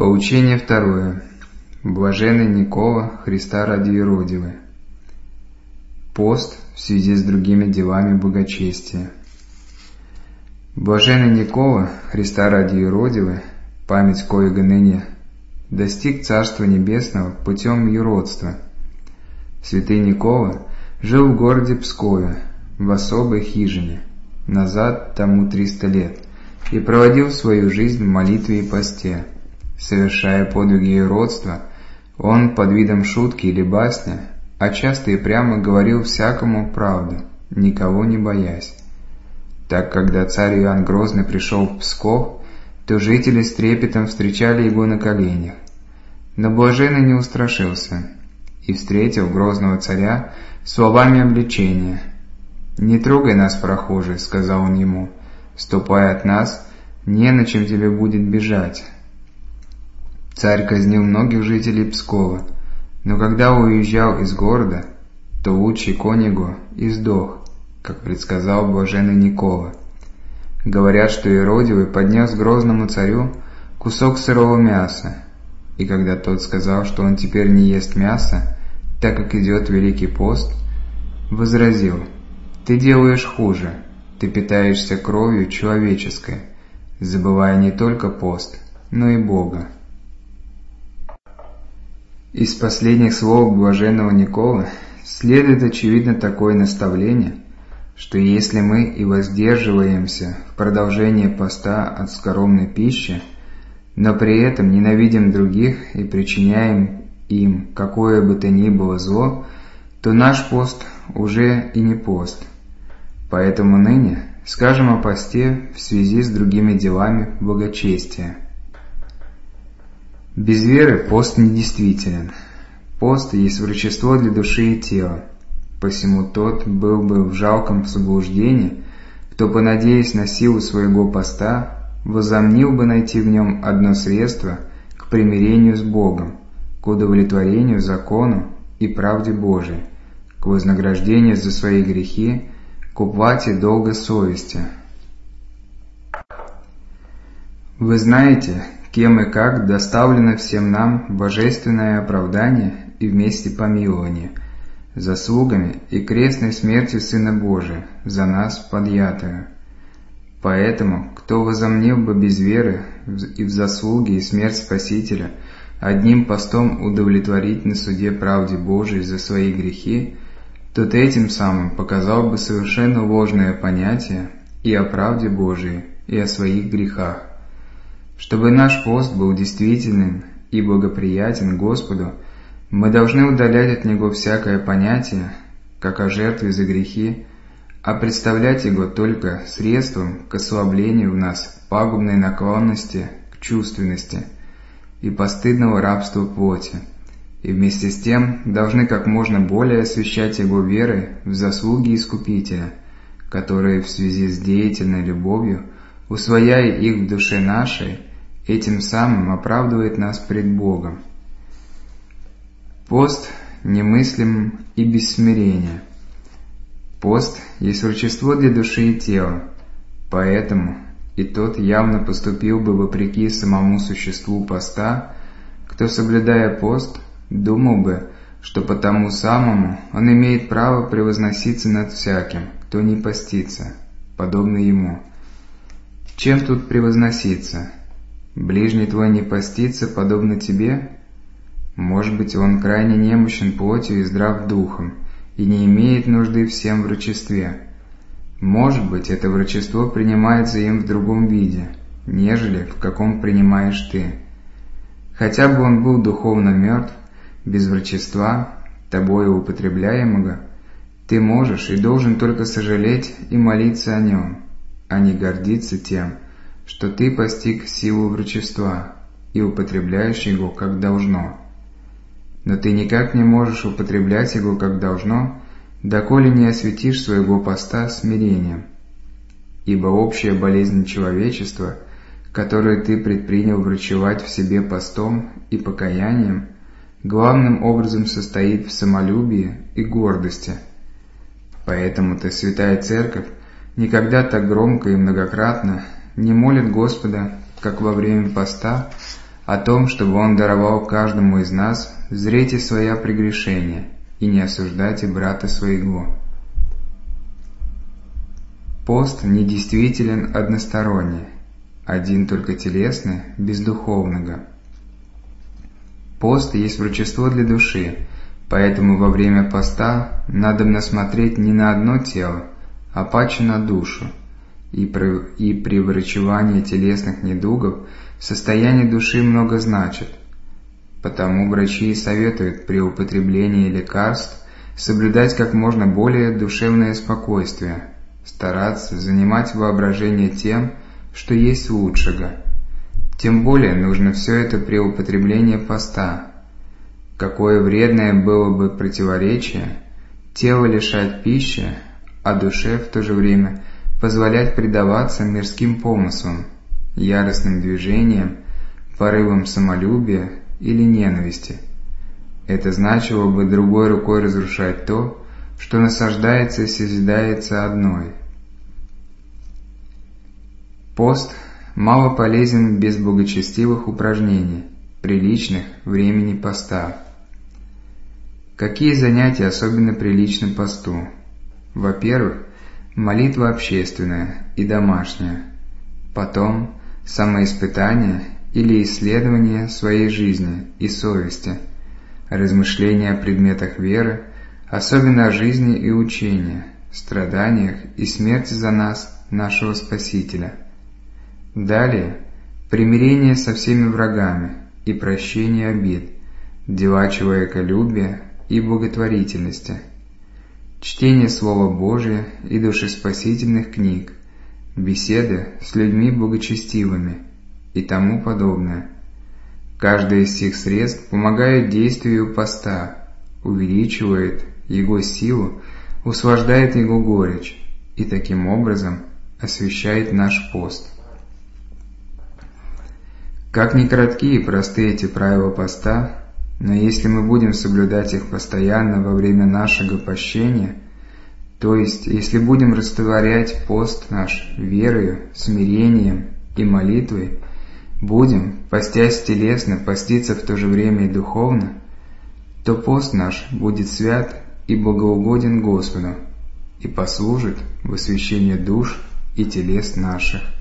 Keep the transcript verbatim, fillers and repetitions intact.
Поучение второе. Блаженный Никола, Христа ради юродивый. Пост в связи с другими делами благочестия. Блаженный Никола, Христа ради юродивый, память коего ныне достиг Царства Небесного путем юродства. Святый Никола жил в городе Пскове, в особой хижине, назад тому триста лет, и проводил свою жизнь в молитве и посте. Совершая подвиги юродства, он под видом шутки или басни, а часто и прямо говорил всякому правду, никого не боясь. Так, когда царь Иоанн Грозный пришел в Псков, то жители с трепетом встречали его на коленях. Но блаженный не устрашился и встретил грозного царя словами обличения. «Не трогай нас, прохожий», — сказал он ему, — «ступай от нас, не на чем тебе будет бежать». Царь казнил многих жителей Пскова, но когда уезжал из города, то лучший конь его и сдох, как предсказал блаженный Никола. Говорят, что юродивый поднес грозному царю кусок сырого мяса, и когда тот сказал, что он теперь не ест мяса, так как идет Великий пост, возразил: «Ты делаешь хуже, ты питаешься кровью человеческой, забывая не только пост, но и Бога». Из последних слов блаженного Николы следует очевидно такое наставление, что если мы и воздерживаемся в продолжении поста от скоромной пищи, но при этом ненавидим других и причиняем им какое бы то ни было зло, то наш пост уже и не пост. Поэтому ныне скажем о посте в связи с другими делами благочестия. Без веры пост недействителен. Пост есть врачество для души и тела. Посему тот был бы в жалком заблуждении, кто, понадеясь на силу своего поста, возомнил бы найти в нем одно средство к примирению с Богом, к удовлетворению закону и правде Божией, к вознаграждению за свои грехи, к уплате долга совести. Вы знаете, кем и как доставлено всем нам божественное оправдание и вместе помилование, заслугами и крестной смертью Сына Божия за нас подъятую. Поэтому, кто возомнил бы без веры и в заслуги и смерть Спасителя одним постом удовлетворить на суде правде Божией за свои грехи, тот этим самым показал бы совершенно ложное понятие и о правде Божией, и о своих грехах. Чтобы наш пост был действительным и благоприятен Господу, мы должны удалять от него всякое понятие, как о жертве за грехи, а представлять его только средством к ослаблению в нас пагубной наклонности к чувственности и постыдного рабства плоти, и вместе с тем должны как можно более освящать его верой в заслуги Искупителя, которые в связи с деятельной любовью, усвояя их в душе нашей, этим самым оправдывает нас пред Богом. Пост немыслим и без смирения. Пост есть врачество для души и тела, поэтому и тот явно поступил бы вопреки самому существу поста, кто, соблюдая пост, думал бы, что по тому самому он имеет право превозноситься над всяким, кто не постится, подобно ему. Чем тут превозноситься? Ближний твой не постится, подобно тебе? Может быть, он крайне немощен плотью и здрав духом, и не имеет нужды всем врачестве. Может быть, это врачество принимается им в другом виде, нежели в каком принимаешь ты. Хотя бы он был духовно мертв, без врачества, тобою употребляемого, ты можешь и должен только сожалеть и молиться о нем, а не гордиться тем, что ты постиг силу врачества и употребляешь его как должно. Но ты никак не можешь употреблять его как должно, доколе не осветишь своего поста смирением. Ибо общая болезнь человечества, которую ты предпринял врачевать в себе постом и покаянием, главным образом состоит в самолюбии и гордости. Поэтому-то Святая Церковь никогда так громко и многократно не молит Господа, как во время поста, о том, чтобы Он даровал каждому из нас зреть и своя прегрешения, и не осуждать и брата своего. Пост недействителен односторонне, один только телесный, без духовного. Пост есть врачество для души, поэтому во время поста надобно смотреть не на одно тело, а паче на душу, и при, и при врачевании телесных недугов состояние души много значит. Потому врачи и советуют при употреблении лекарств соблюдать как можно более душевное спокойствие, стараться занимать воображение тем, что есть лучшего. Тем более нужно все это при употреблении поста. Какое вредное было бы противоречие тело лишать пищи, а душе в то же время позволять предаваться мирским помыслам, яростным движениям, порывам самолюбия или ненависти. Это значило бы другой рукой разрушать то, что насаждается и созидается одной. Пост мало полезен без благочестивых упражнений, приличных времени поста. Какие занятия особенно приличны посту? Во-первых, молитва общественная и домашняя. Потом самоиспытание или исследование своей жизни и совести, размышления о предметах веры, особенно о жизни и учении, страданиях и смерти за нас, нашего Спасителя. Далее примирение со всеми врагами и прощение обид, дела человеколюбия и благотворительности, чтение Слова Божия и душеспасительных книг, беседы с людьми благочестивыми и тому подобное. Каждое из сих средств помогает действию поста, увеличивает его силу, услаждает его горечь и таким образом освящает наш пост. Как ни коротки и просты эти правила поста, но если мы будем соблюдать их постоянно во время нашего пощения, то есть если будем растворять пост наш верою, смирением и молитвой, будем, постясь телесно, поститься в то же время и духовно, то пост наш будет свят и благоугоден Господу и послужит в освящении душ и телес наших.